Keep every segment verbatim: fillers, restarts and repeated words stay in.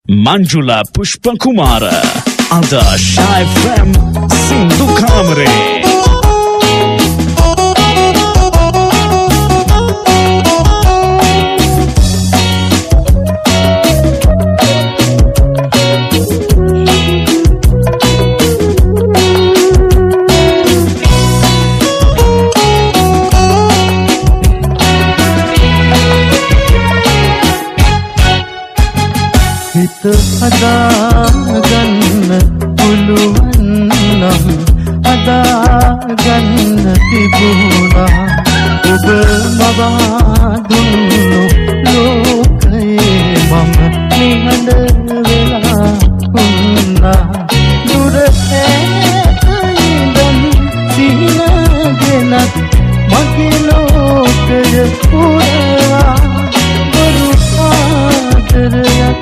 Manjula Pushpakumara Ada Shy Fam Sindhu Kamare හිත හදාගන්න පුළුවන් නම් හදාගන්න තිබුණා ඔබ මවා දුන්නු ලෝකයේ මම නිහඬ වෙලා වුණා දුර ඇතයිදන් සිහිනගෙනත් මගේ ලෝකය පුරවා බරු ආදරයක්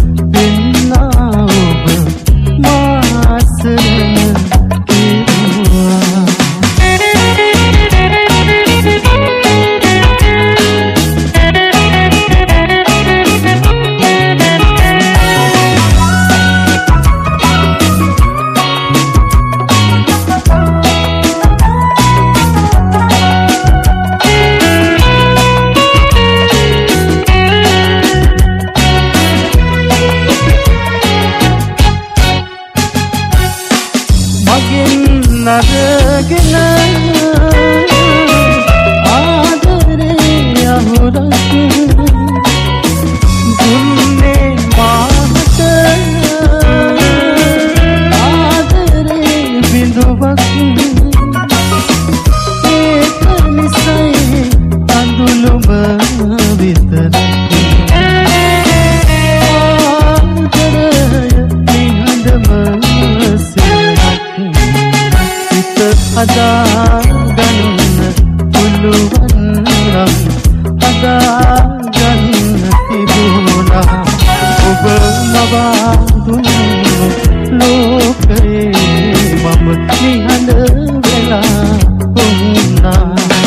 නරගෙන ආදරේ අහුරක් දුන්නේ මාට ආදරේ බිඳුවක් ඒක නිසයි අඳුළුම විතරක් හදාගන්න පුළුවන් නම් හදාගන්න තිබුණා ඔබ මවා දුන්නු ලෝකයේ මම නිහඬ වෙලා වුණා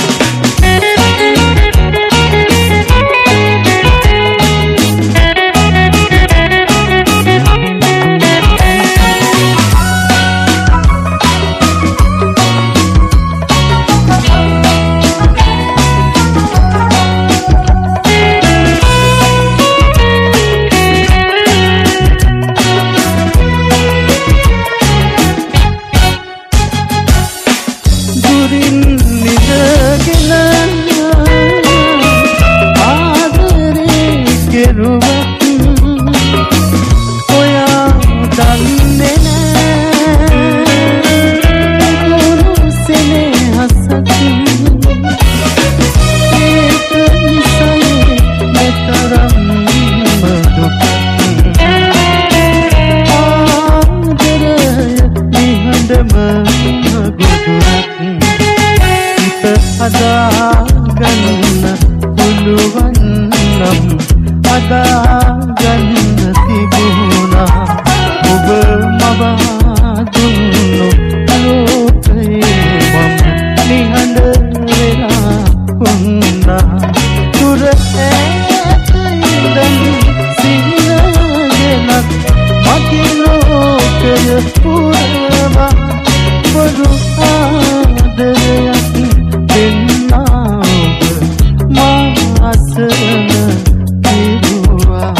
හදාගන්න පුළුවන් නම් හදාගන්න තිබුණා ඔබ මවා දුන්නු ලෝකයේ මම නිහඬ වෙලා වුණා දුර ඇතයිදන් සිහිනගෙනත් මගේ ලෝකය පුරවා බරු ආදරයක්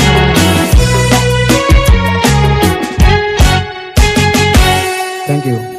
Thank you.